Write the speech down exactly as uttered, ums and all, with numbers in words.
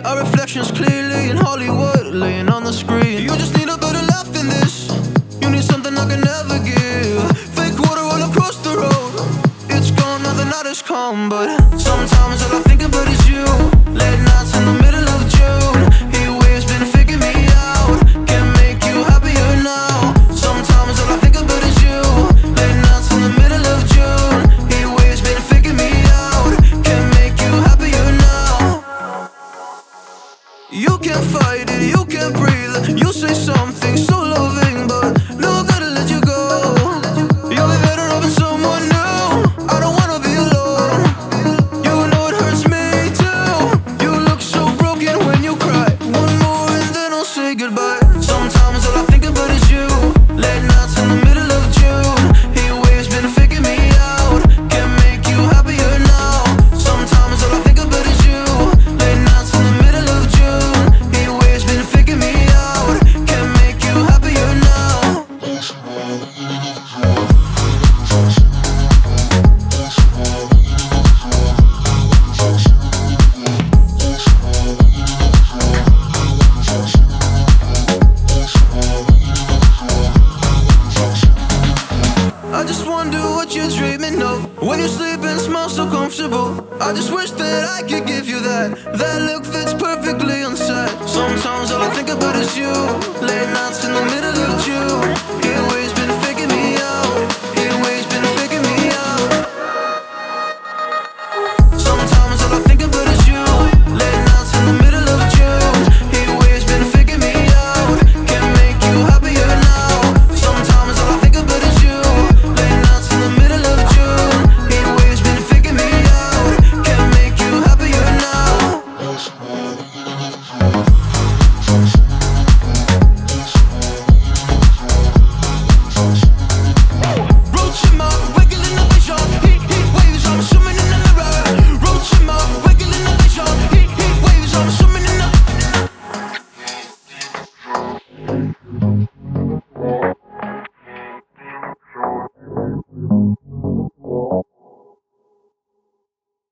Our reflections clearly in Hollywood, laying on the screen. You just need a better laugh than this. You need something I can never give. Fake water all across the road. It's gone, now the night is calm, but sometimes all I think about is you. Late nights in the middle of June. Heat waves been faking me out. Can't make you happier now. Sometimes all I think about is you. Late nights in the middle of June. Heat waves been faking me out. Can't make you happier now. You can't fight it, you can't breathe. You say something so loving, but no, I gotta let you go. You'll be better off with someone new. I don't wanna be alone. You know it hurts me too. You look so broken when you cry. One more and then I'll say goodbye. Sometimes all I think about is you. Late nights in the middle of June. Heat waves been faking me out. Can't make you happier now. Sometimes all I think about is you. Late nights in the middle of June. Heat waves been faking me out. Can't make you happier now. I just wonder what you're dreaming of when you sleep and smell so comfortable. I just wish that I could give you that That look that's perfectly on set. Sometimes all I think about is you. Late nights in the middle